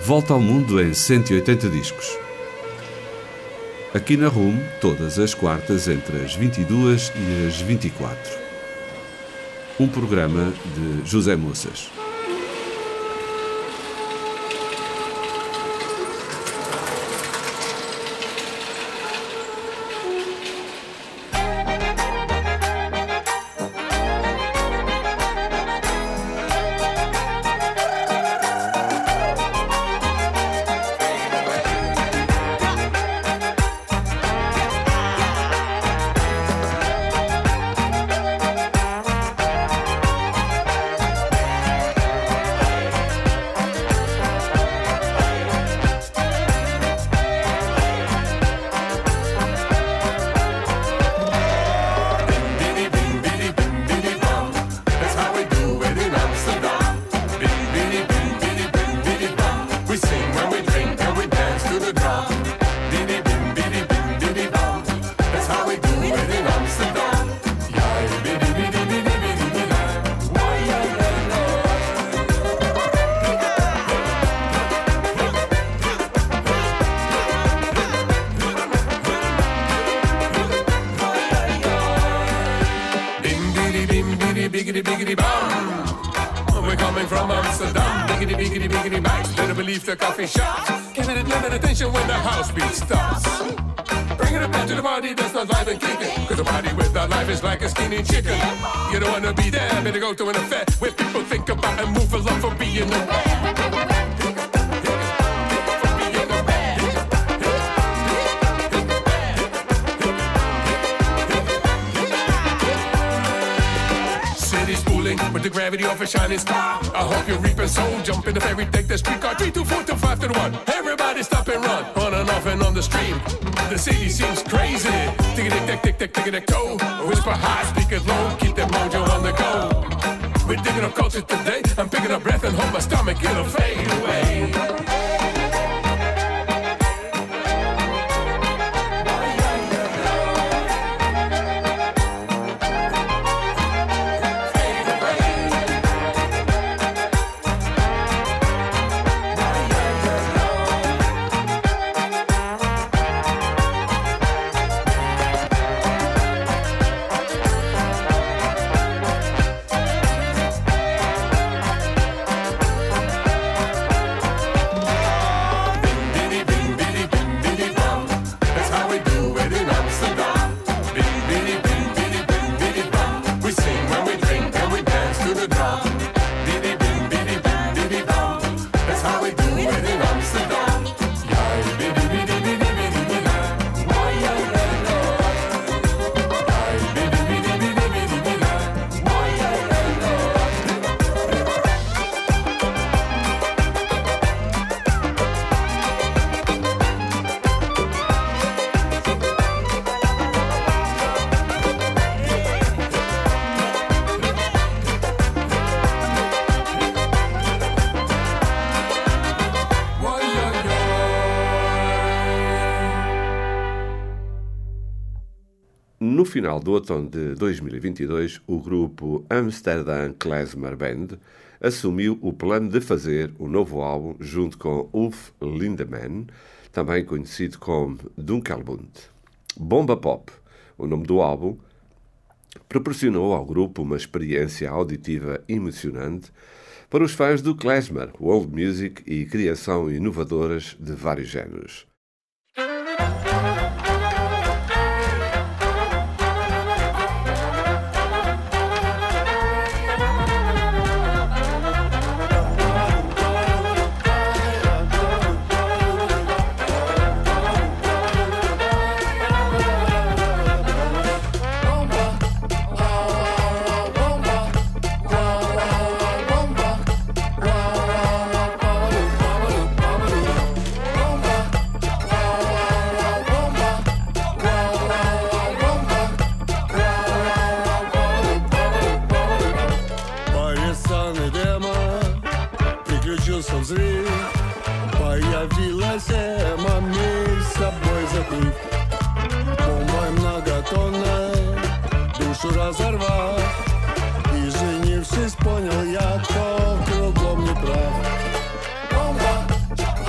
Volta ao mundo em 180 discos. Aqui na RUM, todas as quartas entre as 22 e as 24. Um programa de José Moças. To an affair where people think about and move along for being a man. City's spooling with the gravity of a shining star. I hope you're reaping soul, jump in the ferry, take the streetcar 3 to 4 to 5 to 1. Everybody stop and run, on and off and on the stream. The city seems crazy. Tick-a-tick-tick-tick-tick-tick-toe. Whisper high, speak it low, keep that mojo on the go. We're digging up culture today. I'm picking up breath and hope my stomach it'll fade away. No final do outono de 2022, o grupo Amsterdam Klezmer Band assumiu o plano de fazer um novo álbum junto com Ulf Lindemann, também conhecido como Dunkelbund. Bomba Pop, o nome do álbum, proporcionou ao grupo uma experiência auditiva emocionante para os fãs do klezmer, world music e criação inovadoras de vários géneros. Появилась маме с собой закрыв. Бомбой многотонной душу разорвав. И женившись, понял я, кто кругом не прав. Бомба,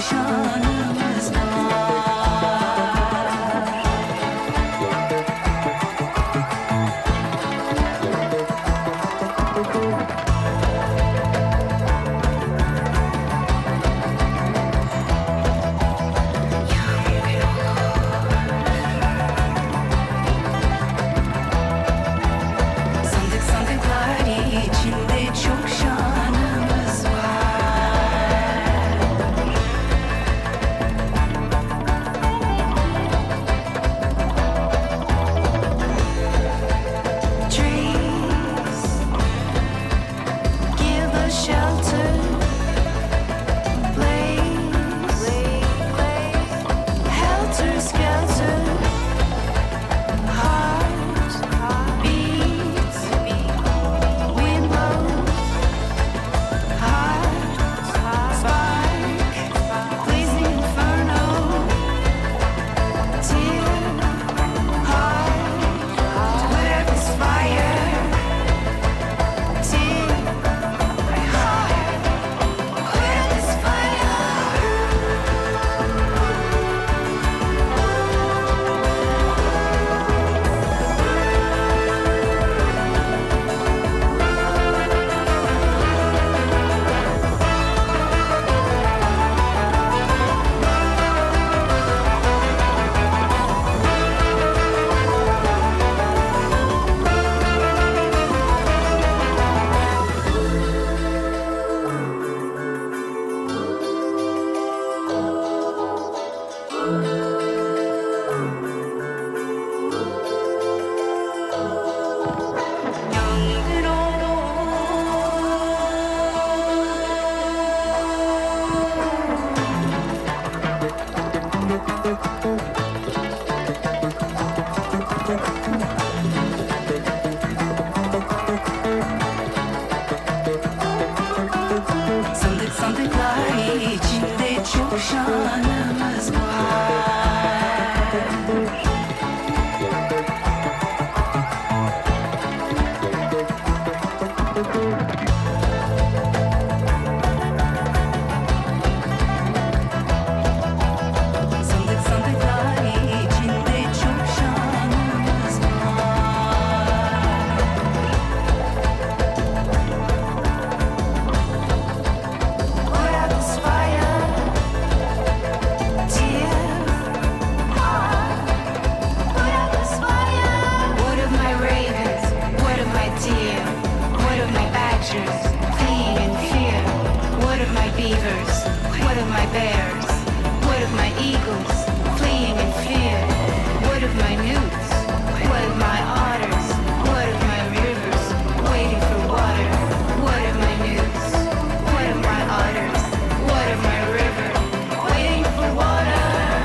şanımız var. Sandık sandıklar içinde çok şanımız var. Trees give us shelter. Blaze, helter skelter. Heart beats, wind blows. Heart spark, blazing inferno. Tear, heart, where is fire? Tear, heart, where is fire? Yangın sandık sandıklar içinde çok şanımız var. Sandık sandıklar içinde çok şanımız var. Put out this fire, tear, heart. Put out this fire. What of my ravens? What of my deer? What of my badgers fleeing in fear? What of my beavers? What of my bears? What of my eagles fleeing in fear? What of my newts? What of my otters? What of my rivers waiting for water? What of my newts? What of my otters? What of my river waiting for water?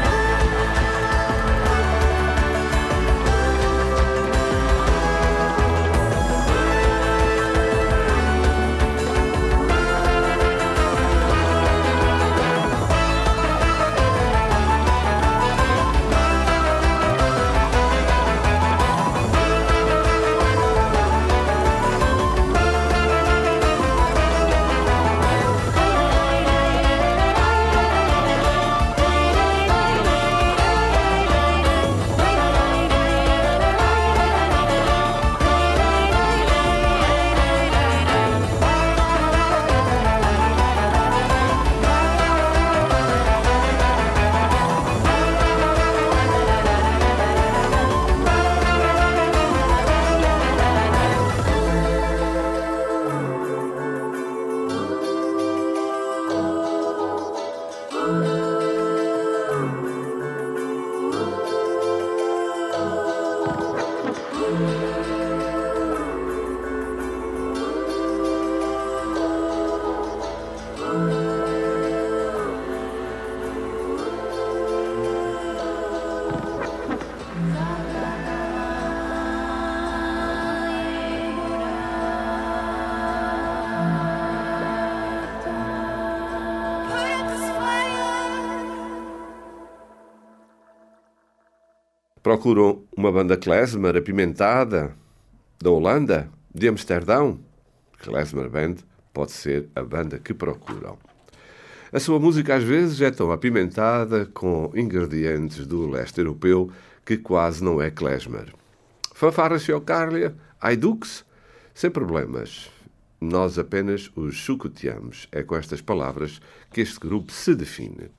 Procuram uma banda klezmer apimentada da Holanda, de Amsterdão? Klezmer Band pode ser a banda que procuram. A sua música às vezes é tão apimentada com ingredientes do leste europeu que quase não é klezmer. Fanfarras Fiocárlia, Hajdukes, sem problemas. Nós apenas os chucoteamos. É com estas palavras que este grupo se define.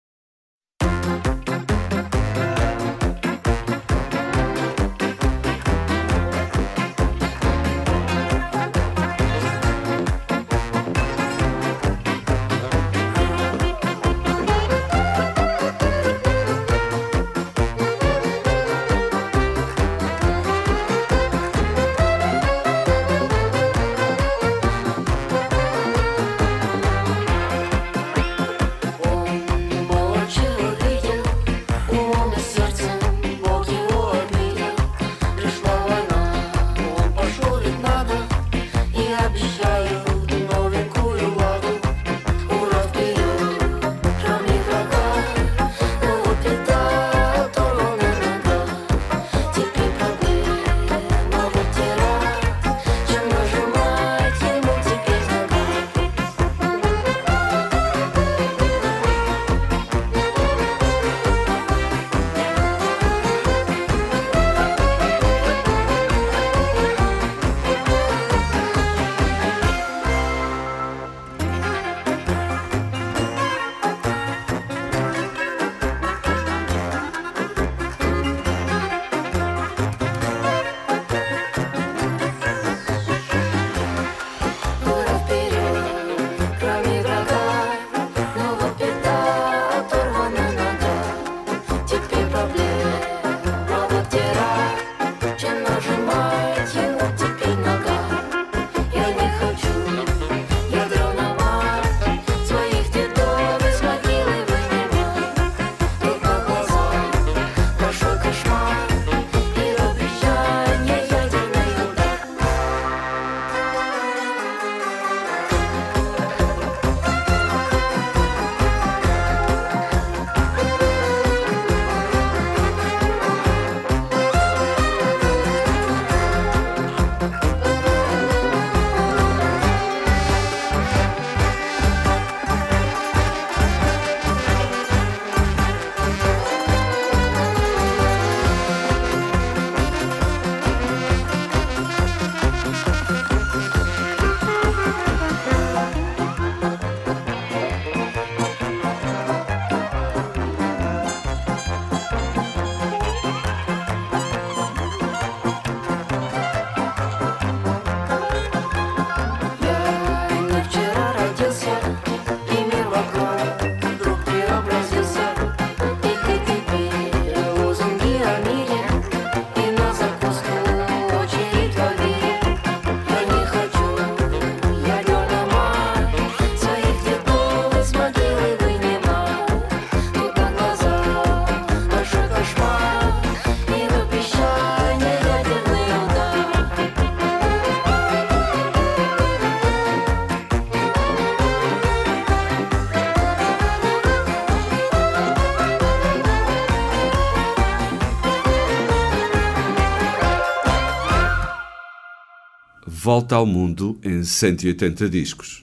Volta ao Mundo em 180 discos.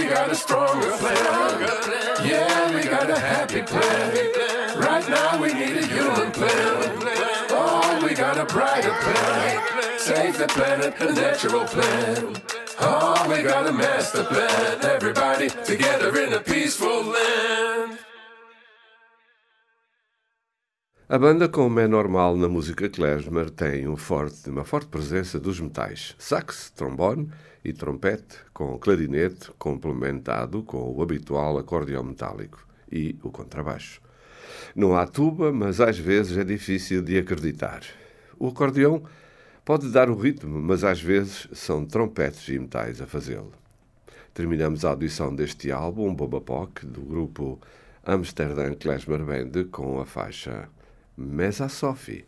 got a stronger plan. Yeah, we got a happy plan. Right now we need a human plan. Oh, we got a brighter plan. Save the planet, a natural plan. Oh, we got a master plan. Everybody together in a peaceful land. A banda, como é normal na música klezmer, tem uma forte presença dos metais. Sax, trombone e trompete, com clarinete complementado com o habitual acordeão metálico e o contrabaixo. Não há tuba, mas às vezes é difícil de acreditar. O acordeão pode dar o ritmo, mas às vezes são trompetes e metais a fazê-lo. Terminamos a audição deste álbum, Boba Poc, do grupo Amsterdam Klezmer Band, com a faixa Mesa Sophie.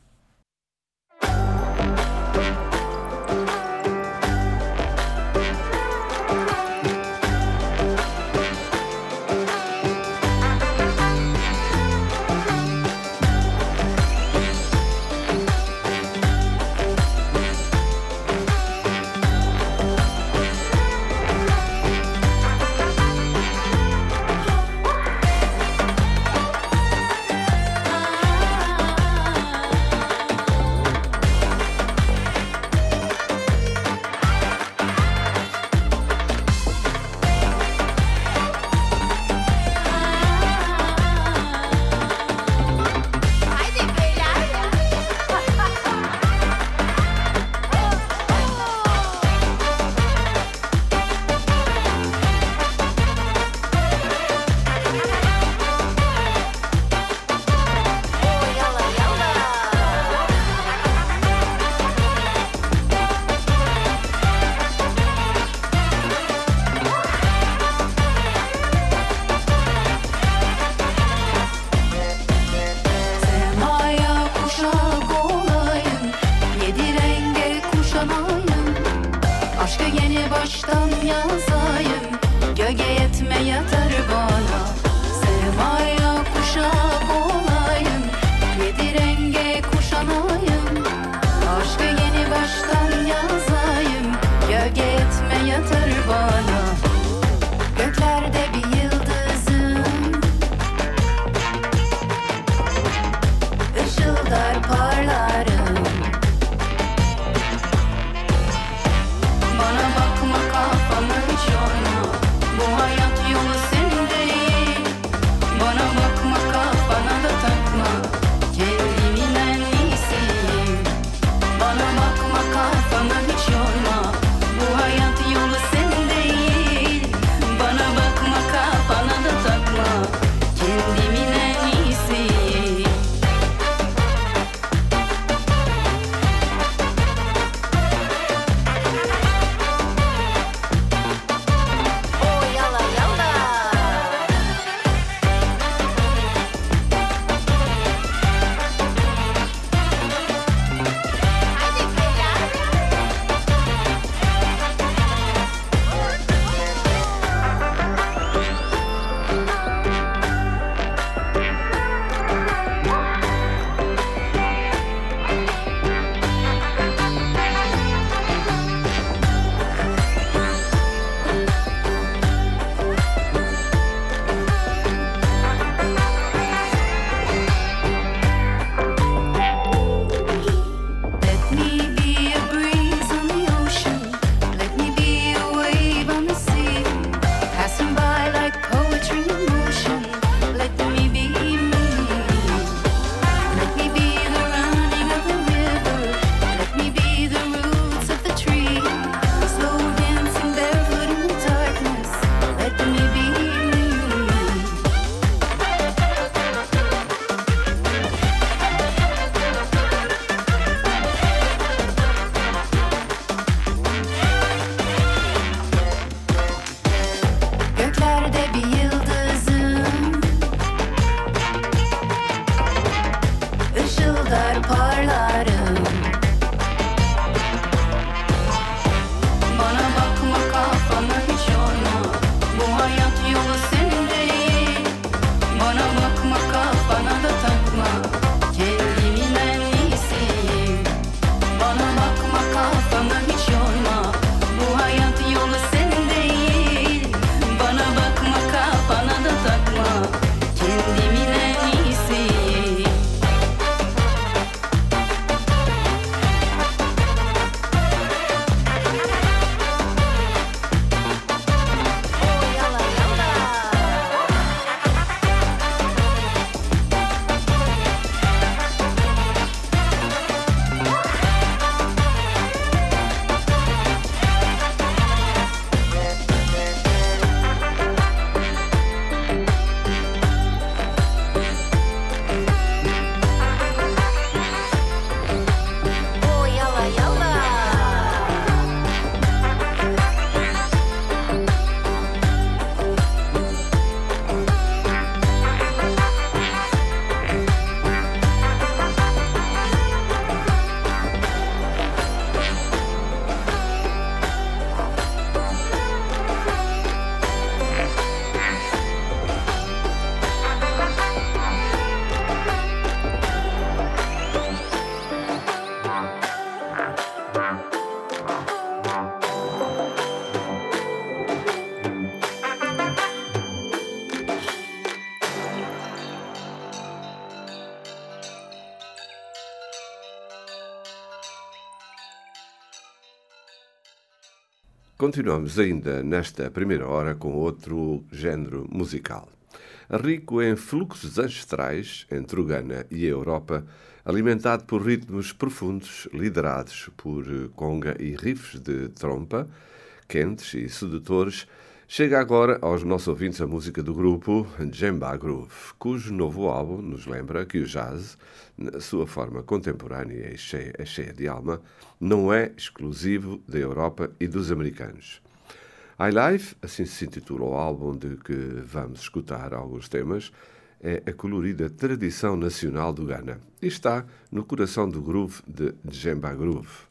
Continuamos ainda nesta primeira hora com outro género musical. Rico em fluxos ancestrais entre o Ghana e a Europa, alimentado por ritmos profundos liderados por conga e riffs de trompa, quentes e sedutores, chega agora aos nossos ouvintes a música do grupo Djemba Groove, cujo novo álbum nos lembra que o jazz, na sua forma contemporânea e cheia de alma, não é exclusivo da Europa e dos americanos. iLife, assim se intitula o álbum de que vamos escutar alguns temas, é a colorida tradição nacional do Ghana e está no coração do groove de Djemba Groove.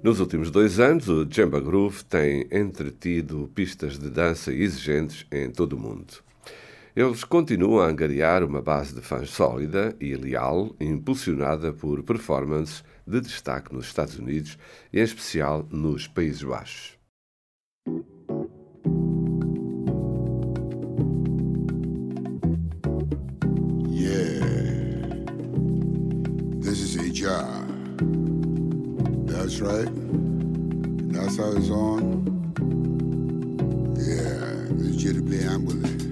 Nos últimos 2 anos, o Djemba Groove tem entretido pistas de dança exigentes em todo o mundo. Eles continuam a angariar uma base de fãs sólida e leal, impulsionada por performances de destaque nos Estados Unidos e, em especial, nos Países Baixos. Yeah, this is a job. That's right. That's how it's on. Yeah, this is Jitty Play Ambulance.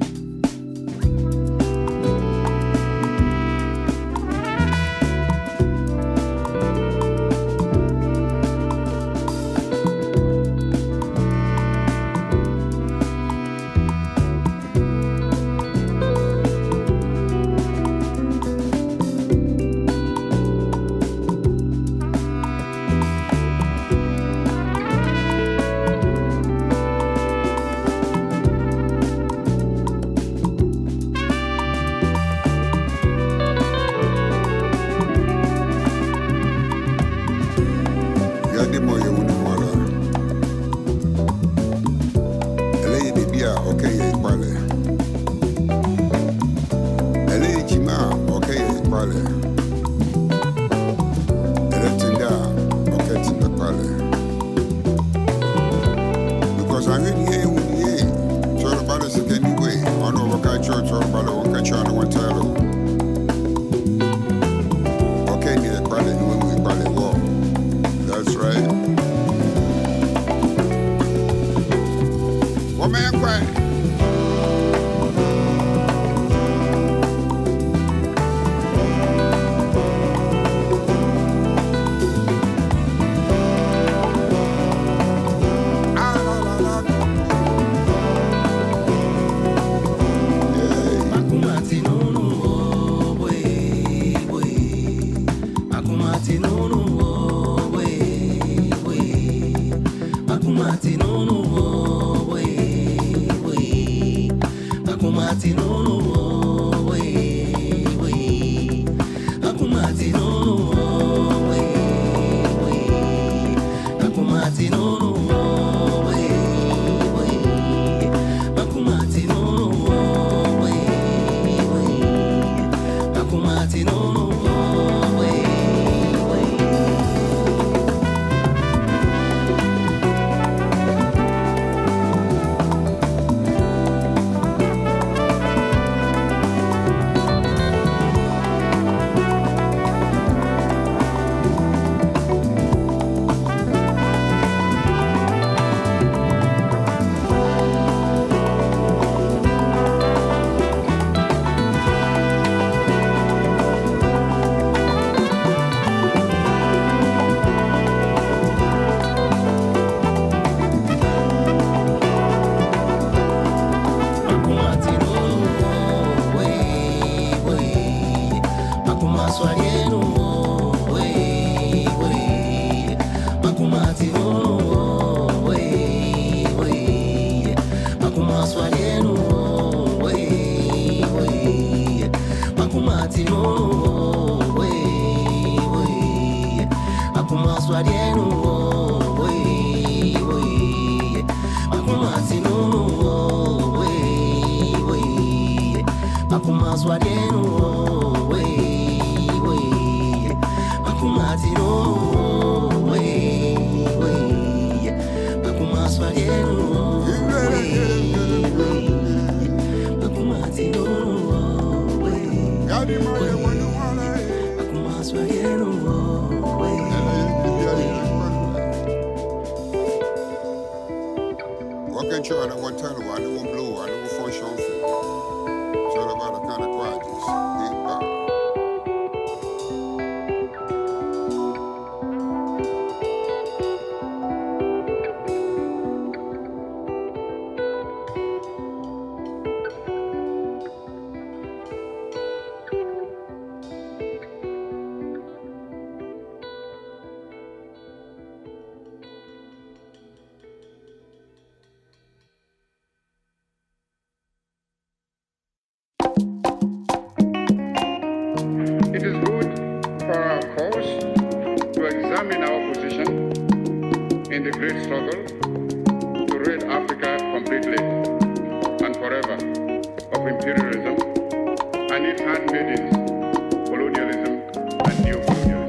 in the great struggle to rid Africa completely and forever of imperialism and its handmaidens, colonialism and neocolonialism.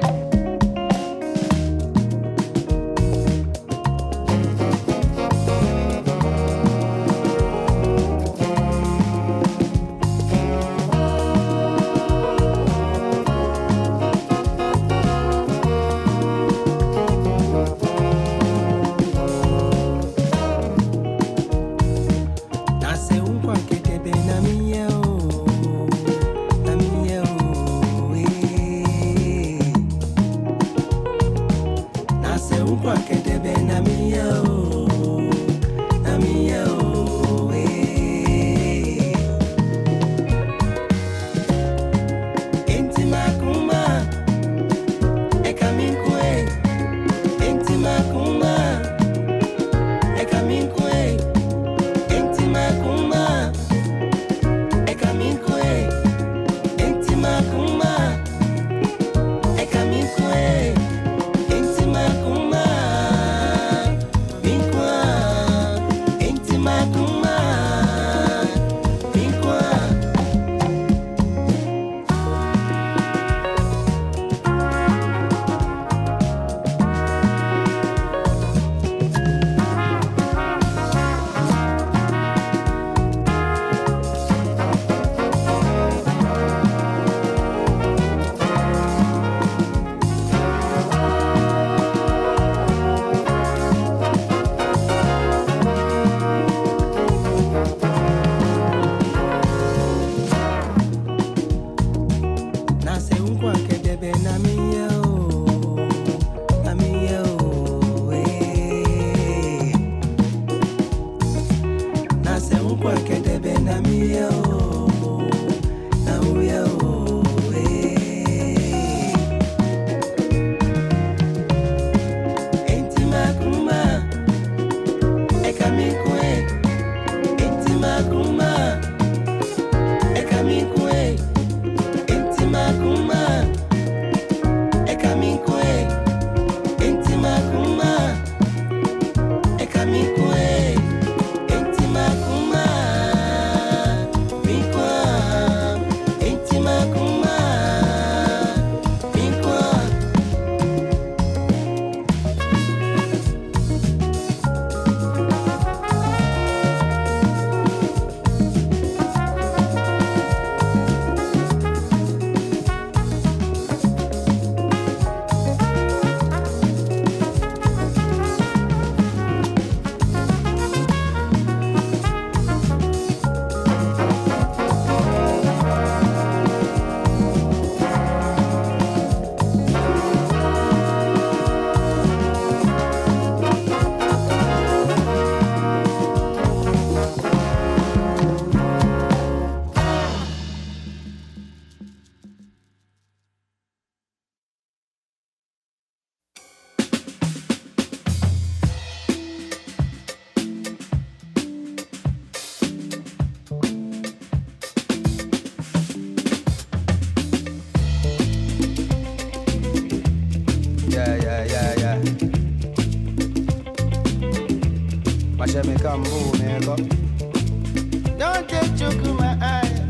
Don't take joke in my eye.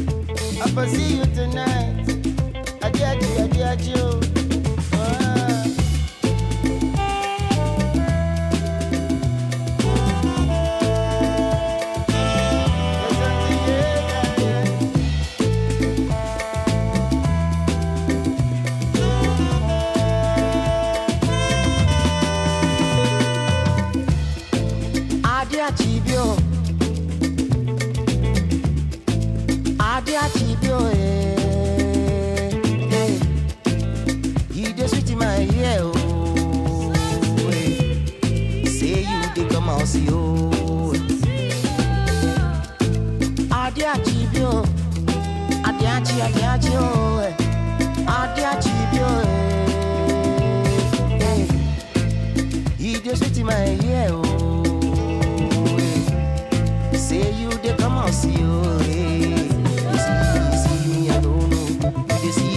I'll see you tonight. Adieu.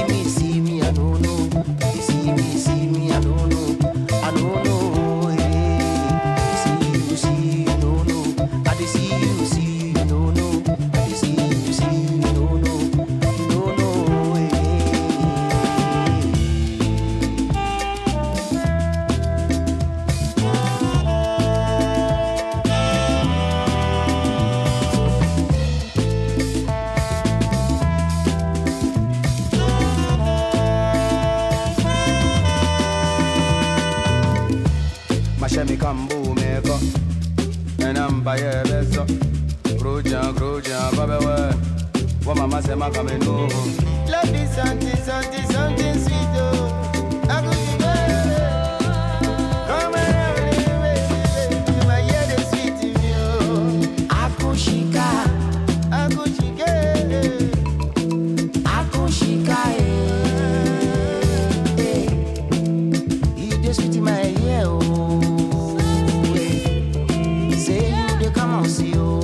See me, I don't know. me kambu meko. And I'm by a beso. Groja, baby, what mama say, my coming home. Love is something sweet, oh. I go to bed. Come and baby, my head is sweet in you. Akushika, you just sweet in my ear, oh. Say you dey come on, see you.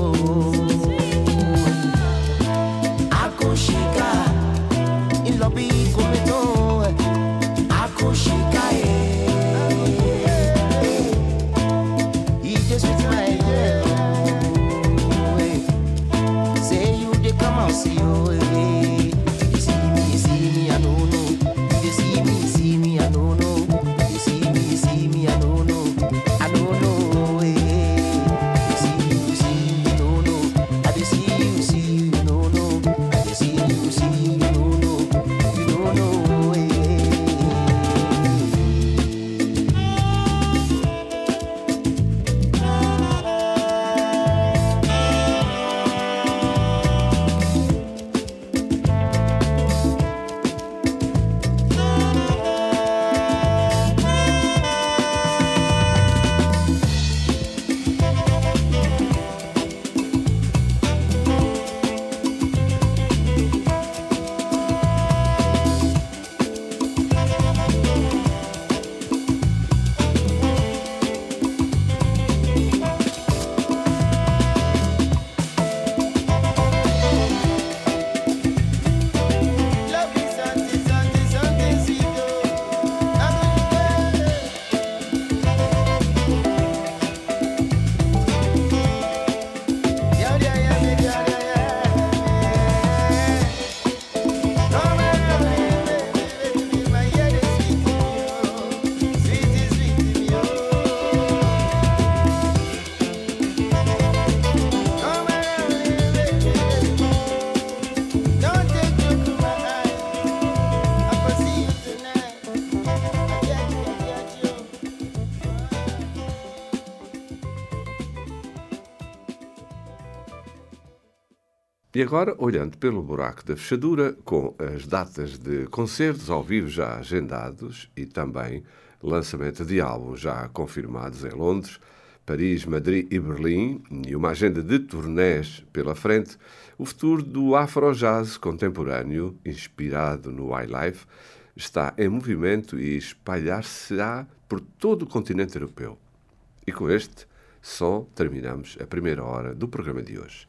E agora, olhando pelo buraco da fechadura, com as datas de concertos ao vivo já agendados e também lançamento de álbuns já confirmados em Londres, Paris, Madrid e Berlim, e uma agenda de turnés pela frente, o futuro do afro-jazz contemporâneo, inspirado no highlife, está em movimento e espalhar-se-á por todo o continente europeu. E com este som terminamos a primeira hora do programa de hoje.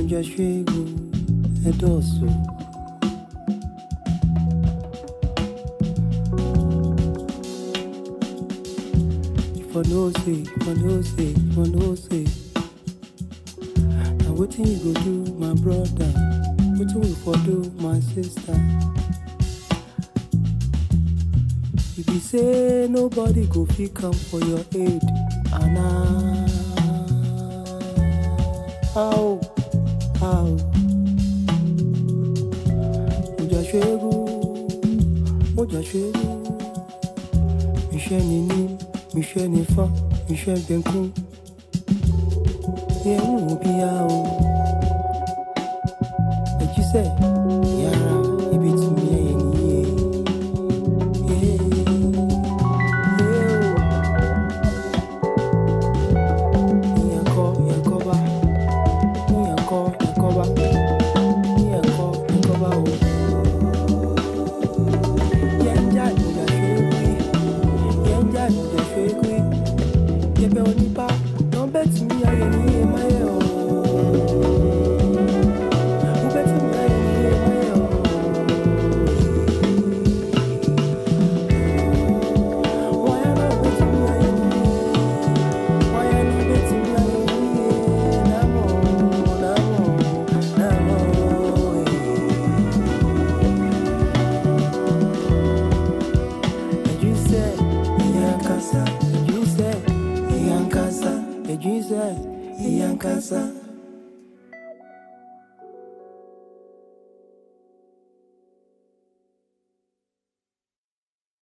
Moja chego é doce. If I know say. Now wetin you go do, my brother? Wetin we for do, my sister? If you say nobody go fit come for your aid, Anna, how? Moja chego, Michel Nini, Michel Nefa, Michel Benkou. Yeah, but you say.